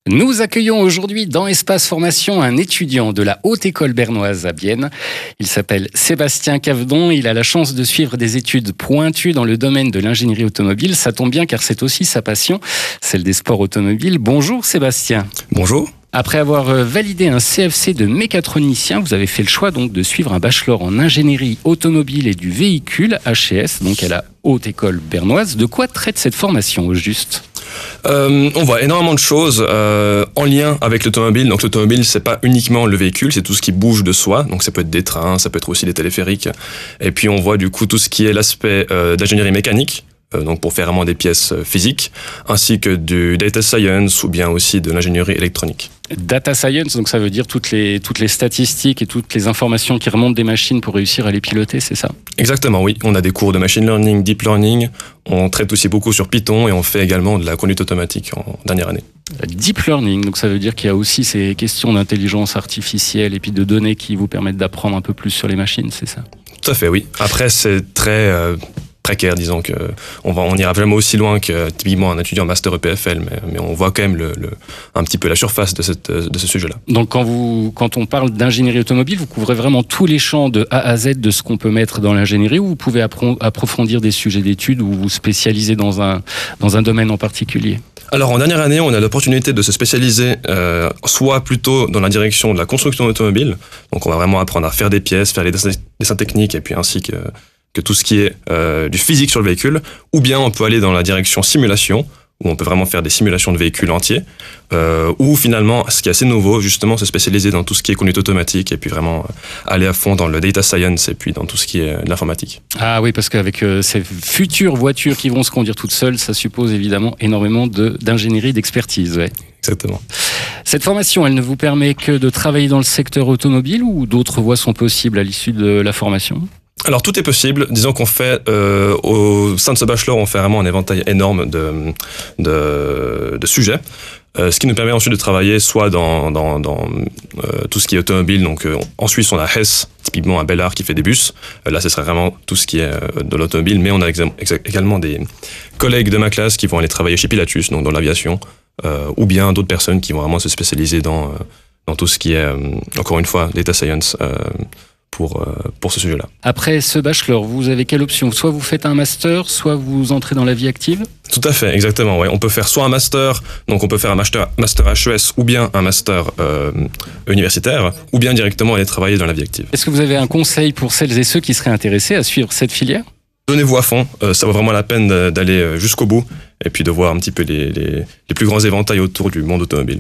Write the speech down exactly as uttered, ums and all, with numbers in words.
Nous accueillons aujourd'hui dans Espace Formation un étudiant de la Haute École bernoise à Bienne. Il s'appelle Sébastien Cavedon. Il a la chance de suivre des études pointues dans le domaine de l'ingénierie automobile. Ça tombe bien car c'est aussi sa passion, celle des sports automobiles. Bonjour Sébastien. Bonjour. Après avoir validé un C F C de mécatronicien, vous avez fait le choix donc de suivre un bachelor en ingénierie automobile et du véhicule, H C S, donc à la Haute École bernoise. De quoi traite cette formation au juste ? Euh, on voit énormément de choses euh, en lien avec l'automobile. Donc l'automobile, c'est pas uniquement le véhicule, c'est tout ce qui bouge de soi. Donc ça peut être des trains, ça peut être aussi des téléphériques. Et puis on voit du coup tout ce qui est l'aspect euh, d'ingénierie mécanique. Euh, donc pour faire vraiment des pièces euh, physiques, ainsi que du data science ou bien aussi de l'ingénierie électronique. Data science, donc ça veut dire toutes les, toutes les statistiques et toutes les informations qui remontent des machines pour réussir à les piloter, c'est ça ? Exactement, oui. On a des cours de machine learning, deep learning, on traite aussi beaucoup sur Python et on fait également de la conduite automatique en dernière année. Deep learning, donc ça veut dire qu'il y a aussi ces questions d'intelligence artificielle et puis de données qui vous permettent d'apprendre un peu plus sur les machines, c'est ça ? Tout à fait, oui. Après, c'est très... Euh, précaire, disons que on va, on ira vraiment aussi loin que typiquement un étudiant master E P F L, mais, mais on voit quand même le, le, un petit peu la surface de, cette, de ce sujet-là. Donc quand, vous, quand on parle d'ingénierie automobile, vous couvrez vraiment tous les champs de A à Z de ce qu'on peut mettre dans l'ingénierie, ou vous pouvez appro- approfondir des sujets d'études ou vous spécialiser dans un, dans un domaine en particulier ? Alors en dernière année, on a l'opportunité de se spécialiser euh, soit plutôt dans la direction de la construction automobile, donc on va vraiment apprendre à faire des pièces, faire les dessins, dessins techniques et puis ainsi que que tout ce qui est euh, du physique sur le véhicule, ou bien on peut aller dans la direction simulation, où on peut vraiment faire des simulations de véhicules entiers, euh, ou finalement, ce qui est assez nouveau, justement, se spécialiser dans tout ce qui est conduite automatique, et puis vraiment euh, aller à fond dans le data science, et puis dans tout ce qui est euh, de l'informatique. Ah oui, parce qu'avec euh, ces futures voitures qui vont se conduire toutes seules, ça suppose évidemment énormément de, d'ingénierie, d'expertise. Ouais. Exactement. Cette formation, elle ne vous permet que de travailler dans le secteur automobile, ou d'autres voies sont possibles à l'issue de la formation ? Alors tout est possible. Disons qu'on fait euh, au sein de ce bachelor, on fait vraiment un éventail énorme de de, de sujets, euh, ce qui nous permet ensuite de travailler soit dans dans, dans euh, tout ce qui est automobile. Donc euh, en Suisse, on a Hess, typiquement un Bellard qui fait des bus. Euh, là, ce serait vraiment tout ce qui est euh, de l'automobile. Mais on a exa- exa- également des collègues de ma classe qui vont aller travailler chez Pilatus, donc dans l'aviation, euh, ou bien d'autres personnes qui vont vraiment se spécialiser dans euh, dans tout ce qui est euh, encore une fois data science. Euh, Pour, euh, pour ce sujet-là. Après ce bachelor, vous avez quelle option ? Soit vous faites un master, soit vous entrez dans la vie active ? Tout à fait, exactement. Ouais. On peut faire soit un master, donc on peut faire un master, master H E S, ou bien un master euh, universitaire, ou bien directement aller travailler dans la vie active. Est-ce que vous avez un conseil pour celles et ceux qui seraient intéressés à suivre cette filière ? Donnez-vous à fond, euh, ça vaut vraiment la peine d'aller jusqu'au bout, et puis de voir un petit peu les, les, les plus grands éventails autour du monde automobile.